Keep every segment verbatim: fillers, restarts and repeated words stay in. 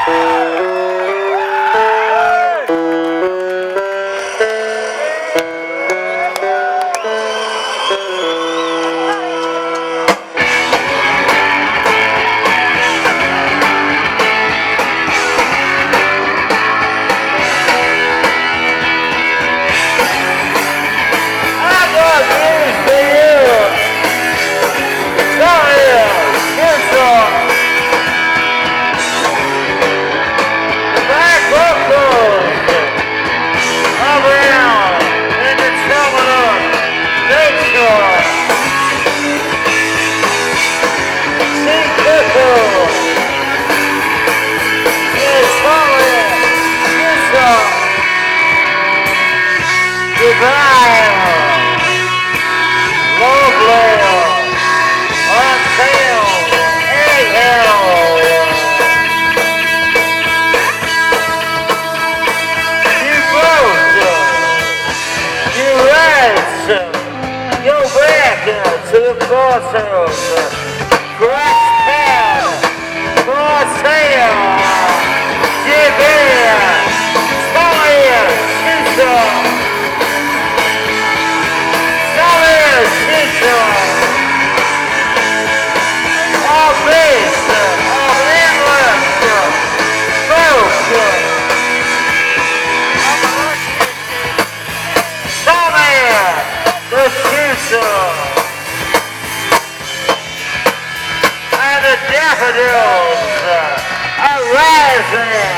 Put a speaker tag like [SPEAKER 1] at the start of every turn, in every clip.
[SPEAKER 1] To the crossroads, crash pad, for sale, give in, fire, scissor, fire, scissor, all base, all inlet, broke, fire, the scissor. The daffodils are rising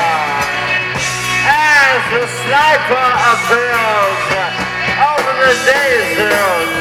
[SPEAKER 1] as the sniper appears over the desert.